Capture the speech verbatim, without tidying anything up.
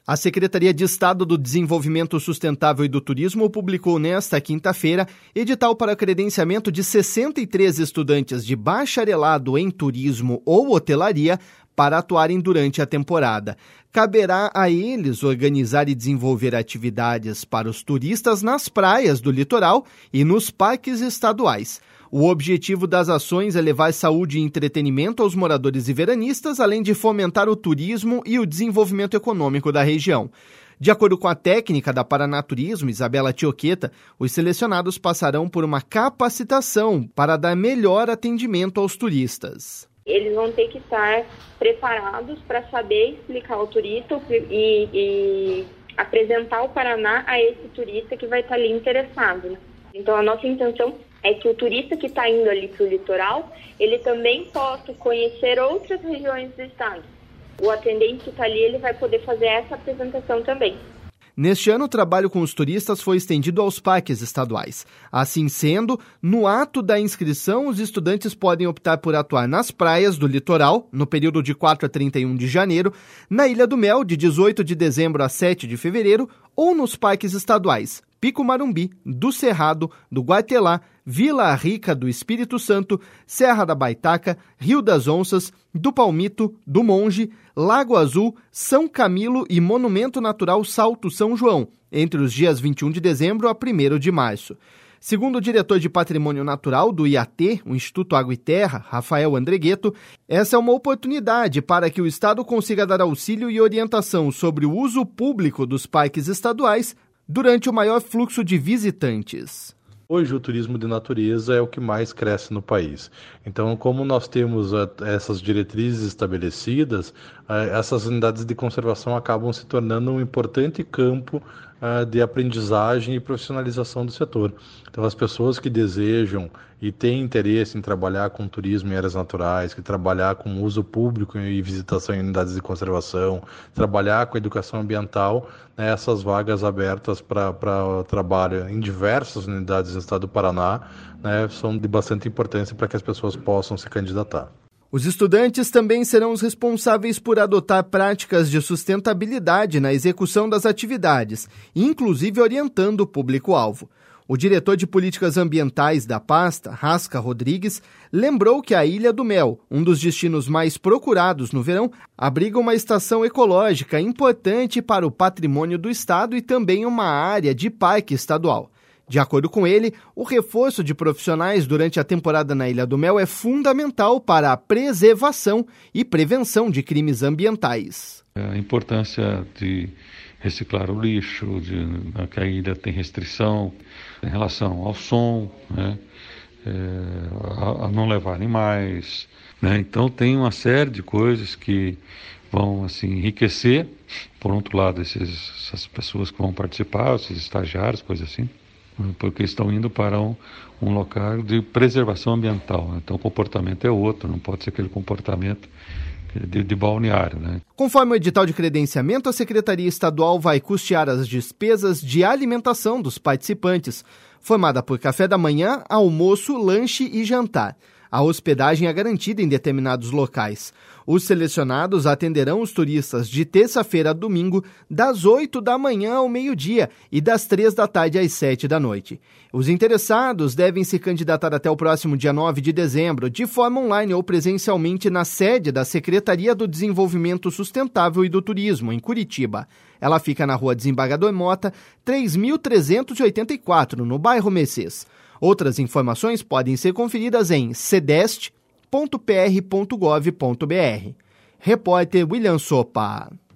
A Secretaria de Estado do Desenvolvimento Sustentável e do Turismo publicou nesta quinta-feira edital para credenciamento de sessenta e três estudantes de bacharelado em turismo ou hotelaria para atuarem durante a temporada. Caberá a eles organizar e desenvolver atividades para os turistas nas praias do litoral e nos parques estaduais. O objetivo das ações é levar saúde e entretenimento aos moradores e veranistas, além de fomentar o turismo e o desenvolvimento econômico da região. De acordo com a técnica da Paranaturismo, Isabela Tioqueta, os selecionados passarão por uma capacitação para dar melhor atendimento aos turistas. Eles vão ter que estar preparados para saber explicar ao turista e, e apresentar o Paraná a esse turista que vai estar ali interessado. Então, a nossa intenção é que o turista que está indo ali para o litoral, ele também possa conhecer outras regiões do estado. O atendente que está ali, ele vai poder fazer essa apresentação também. Neste ano, o trabalho com os turistas foi estendido aos parques estaduais. Assim sendo, no ato da inscrição, os estudantes podem optar por atuar nas praias do litoral, no período de quatro a trinta e um de janeiro, na Ilha do Mel, de dezoito de dezembro a sete de fevereiro, ou nos parques estaduais Pico Marumbi, do Cerrado, do Guatelá, Vila Rica do Espírito Santo, Serra da Baitaca, Rio das Onças, do Palmito, do Monge, Lago Azul, São Camilo e Monumento Natural Salto São João, entre os dias vinte e um de dezembro a primeiro de março. Segundo o diretor de Patrimônio Natural do I A T, o Instituto Água e Terra, Rafael Andregueto, essa é uma oportunidade para que o Estado consiga dar auxílio e orientação sobre o uso público dos parques estaduais durante o maior fluxo de visitantes. Hoje o turismo de natureza é o que mais cresce no país. Então, como nós temos essas diretrizes estabelecidas, essas unidades de conservação acabam se tornando um importante campo de aprendizagem e profissionalização do setor. Então, as pessoas que desejam e têm interesse em trabalhar com turismo em áreas naturais, que trabalhar com uso público e visitação em unidades de conservação, trabalhar com educação ambiental, né, essas vagas abertas para trabalho em diversas unidades do estado do Paraná, né, são de bastante importância para que as pessoas possam se candidatar. Os estudantes também serão os responsáveis por adotar práticas de sustentabilidade na execução das atividades, inclusive orientando o público-alvo. O diretor de Políticas Ambientais da pasta, Rasca Rodrigues, lembrou que a Ilha do Mel, um dos destinos mais procurados no verão, abriga uma estação ecológica importante para o patrimônio do estado e também uma área de parque estadual. De acordo com ele, o reforço de profissionais durante a temporada na Ilha do Mel é fundamental para a preservação e prevenção de crimes ambientais. A importância de reciclar o lixo, de, que a ilha tem restrição em relação ao som, né, é, a, a não levar animais, né, então tem uma série de coisas que vão assim, enriquecer, por outro lado, esses, essas pessoas que vão participar, esses estagiários, coisas assim, porque estão indo para um, um local de preservação ambiental, né? Então o comportamento é outro, não pode ser aquele comportamento de, de balneário, né? Conforme o edital de credenciamento, a Secretaria Estadual vai custear as despesas de alimentação dos participantes, formada por café da manhã, almoço, lanche e jantar. A hospedagem é garantida em determinados locais. Os selecionados atenderão os turistas de terça-feira a domingo, das oito da manhã ao meio-dia e das três da tarde às sete da noite. Os interessados devem se candidatar até o próximo dia nove de dezembro, de forma online ou presencialmente na sede da Secretaria do Desenvolvimento Sustentável e do Turismo, em Curitiba. Ela fica na Rua Desembargador Mota, três mil trezentos e oitenta e quatro, no bairro Mercês. Outras informações podem ser conferidas em cedeste ponto p r ponto gov ponto b r. Repórter William Sopa.